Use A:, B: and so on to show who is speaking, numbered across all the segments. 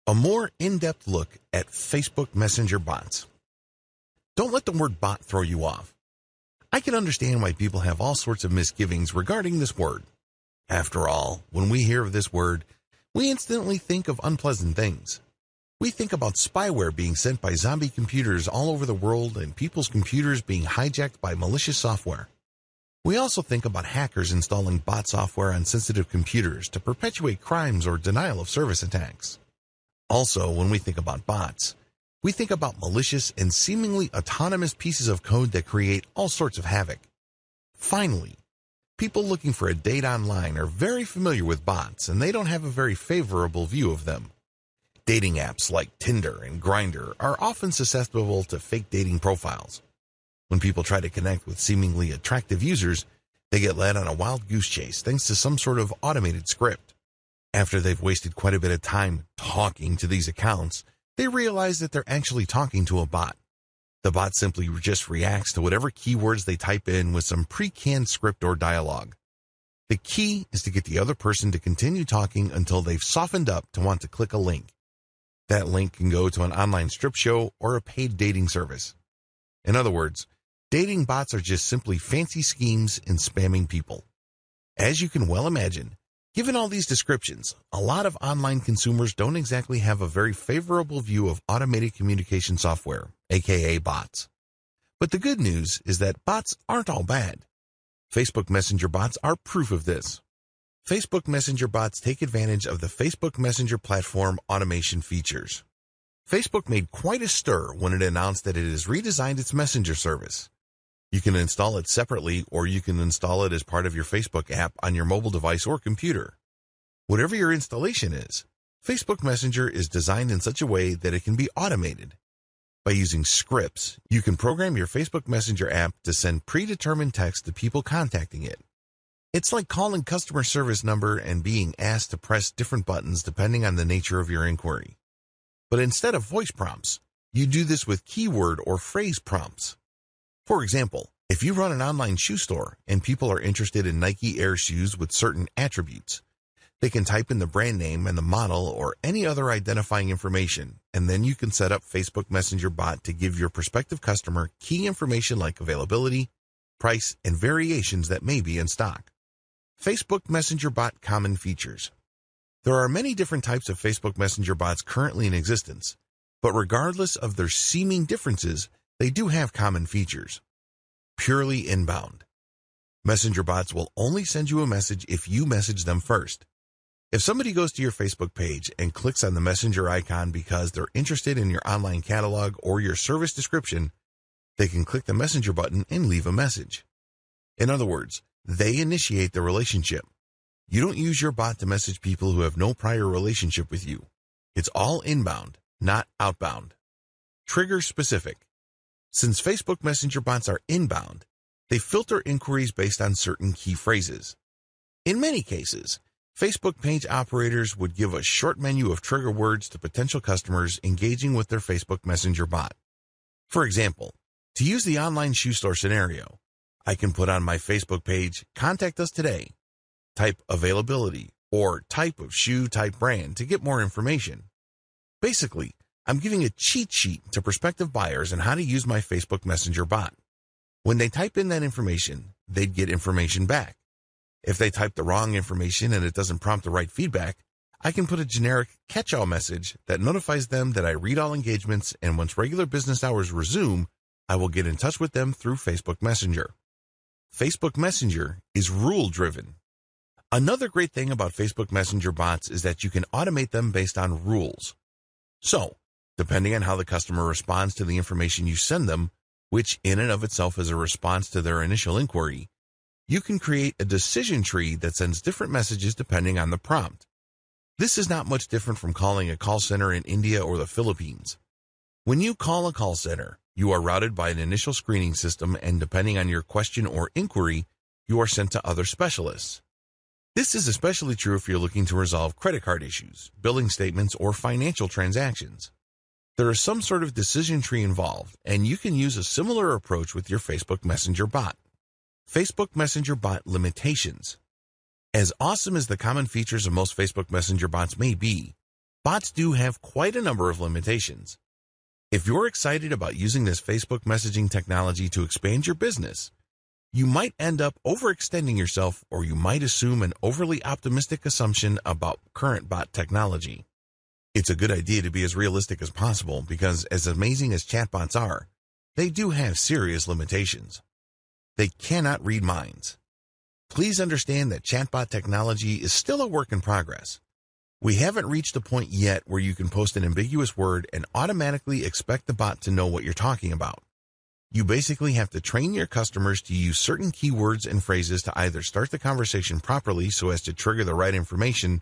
A: A more in-depth look at Facebook Messenger bots. Don't let the word bot throw you off. I can understand why people have all sorts of misgivings regarding this word. After all, when we hear of this word, we instantly think of unpleasant things. We think about spyware being sent by zombie computers all over the world and people's computers being hijacked by malicious software. We also think about hackers installing bot software on sensitive computers to perpetuate crimes or denial of service attacks. Also, when we think about bots, we think about malicious and seemingly autonomous pieces of code that create all sorts of havoc. Finally, people looking for a date online are very familiar with bots, and they don't have a very favorable view of them. Dating apps like Tinder and Grindr are often susceptible to fake dating profiles. When people try to connect with seemingly attractive users, they get led on a wild goose chase thanks to some sort of automated script. After they've wasted quite a bit of time talking to these accounts, they realize that they're actually talking to a bot. The bot simply just reacts to whatever keywords they type in with some pre-canned script or dialogue. The key is to get the other person to continue talking until they've softened up to want to click a link. That link can go to an online strip show or a paid dating service. In other words, dating bots are just simply fancy schemes in spamming people. As you can well imagine, given all these descriptions, a lot of online consumers don't exactly have a very favorable view of automated communication software, aka bots. But the good news is that bots aren't all bad. Facebook Messenger bots are proof of this. Facebook Messenger bots take advantage of the Facebook Messenger platform automation features. Facebook made quite a stir when it announced that it has redesigned its Messenger service. You can install it separately, or you can install it as part of your Facebook app on your mobile device or computer. Whatever your installation is, Facebook Messenger is designed in such a way that it can be automated. By using scripts, you can program your Facebook Messenger app to send predetermined text to people contacting it. It's like calling customer service number and being asked to press different buttons depending on the nature of your inquiry. But instead of voice prompts, you do this with keyword or phrase prompts. For example, if you run an online shoe store and people are interested in Nike Air shoes with certain attributes, they can type in the brand name and the model or any other identifying information, and then you can set up Facebook Messenger bot to give your prospective customer key information like availability, price, and variations that may be in stock. Facebook Messenger bot common features. There are many different types of Facebook Messenger bots currently in existence, but regardless of their seeming differences, they do have common features. Purely inbound. Messenger bots will only send you a message if you message them first. If somebody goes to your Facebook page and clicks on the messenger icon because they're interested in your online catalog or your service description, they can click the messenger button and leave a message. In other words, they initiate the relationship. You don't use your bot to message people who have no prior relationship with you. It's all inbound, not outbound. Trigger specific. Since Facebook Messenger bots are inbound, they filter inquiries based on certain key phrases. In many cases, Facebook page operators would give a short menu of trigger words to potential customers engaging with their Facebook Messenger bot. For example, to use the online shoe store scenario, I can put on my Facebook page, "Contact us today," type availability, or type of shoe, type brand to get more information. Basically, I'm giving a cheat sheet to prospective buyers on how to use my Facebook Messenger bot. When they type in that information, they'd get information back. If they type the wrong information and it doesn't prompt the right feedback, I can put a generic catch-all message that notifies them that I read all engagements, and once regular business hours resume, I will get in touch with them through Facebook Messenger. Facebook Messenger is rule-driven. Another great thing about Facebook Messenger bots is that you can automate them based on rules. So, depending on how the customer responds to the information you send them, which in and of itself is a response to their initial inquiry, you can create a decision tree that sends different messages depending on the prompt. This is not much different from calling a call center in India or the Philippines. When you call a call center, you are routed by an initial screening system, and depending on your question or inquiry, you are sent to other specialists. This is especially true if you're looking to resolve credit card issues, billing statements, or financial transactions. There is some sort of decision tree involved, and you can use a similar approach with your Facebook Messenger bot. Facebook Messenger bot limitations. As awesome as the common features of most Facebook Messenger bots may be, Bots do have quite a number of limitations. If you're excited about using this Facebook messaging technology to expand your business, you might end up overextending yourself, or you might assume an overly optimistic assumption about current bot technology. It's a good idea to be as realistic as possible because, as amazing as chatbots are, they do have serious limitations. They cannot read minds. Please understand that chatbot technology is still a work in progress. We haven't reached the point yet where you can post an ambiguous word and automatically expect the bot to know what you're talking about. You basically have to train your customers to use certain keywords and phrases to either start the conversation properly so as to trigger the right information,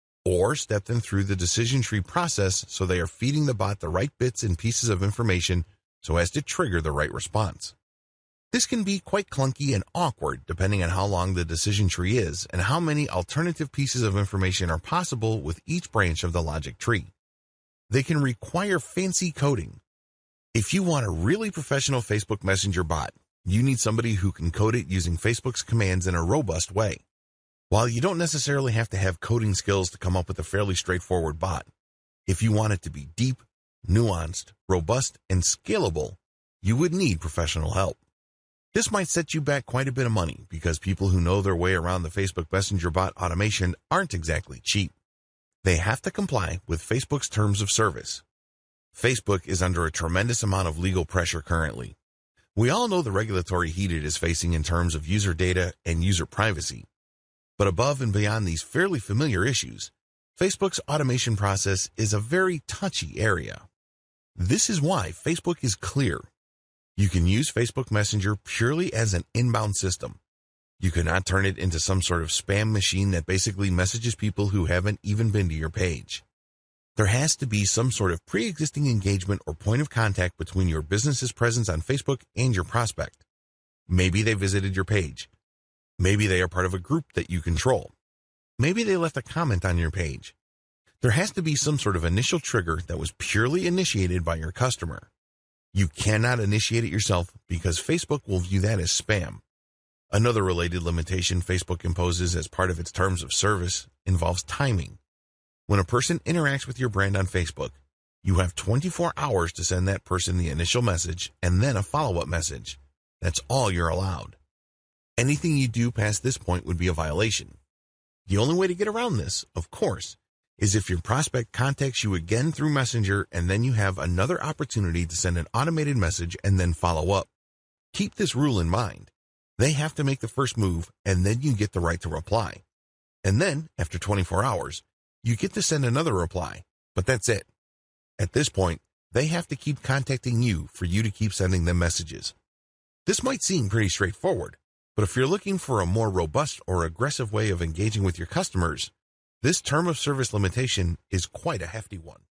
A: or step them through the decision tree process so they are feeding the bot the right bits and pieces of information so as to trigger the right response. This can be quite clunky and awkward depending on how long the decision tree is and how many alternative pieces of information are possible with each branch of the logic tree. They can require fancy coding. If you want a really professional Facebook Messenger bot, you need somebody who can code it using Facebook's commands in a robust way. While you don't necessarily have to have coding skills to come up with a fairly straightforward bot, if you want it to be deep, nuanced, robust, and scalable, you would need professional help. This might set you back quite a bit of money because people who know their way around the Facebook Messenger bot automation aren't exactly cheap. They have to comply with Facebook's terms of service. Facebook is under a tremendous amount of legal pressure currently. We all know the regulatory heat it is facing in terms of user data and user privacy. But above and beyond these fairly familiar issues, Facebook's automation process is a very touchy area. This is why Facebook is clear. You can use Facebook Messenger purely as an inbound system. You cannot turn it into some sort of spam machine that basically messages people who haven't even been to your page. There has to be some sort of pre-existing engagement or point of contact between your business's presence on Facebook and your prospect. Maybe they visited your page. Maybe they are part of a group that you control. Maybe they left a comment on your page. There has to be some sort of initial trigger that was purely initiated by your customer. You cannot initiate it yourself because Facebook will view that as spam. Another related limitation Facebook imposes as part of its terms of service involves timing. When a person interacts with your brand on Facebook, you have 24 hours to send that person the initial message and then a follow-up message. That's all you're allowed. Anything you do past this point would be a violation. The only way to get around this, of course, is if your prospect contacts you again through Messenger and then you have another opportunity to send an automated message and then follow up. Keep this rule in mind. They have to make the first move and then you get the right to reply. And then, after 24 hours, you get to send another reply, but that's it. At this point, they have to keep contacting you for you to keep sending them messages. This might seem pretty straightforward, but if you're looking for a more robust or aggressive way of engaging with your customers, this term of service limitation is quite a hefty one.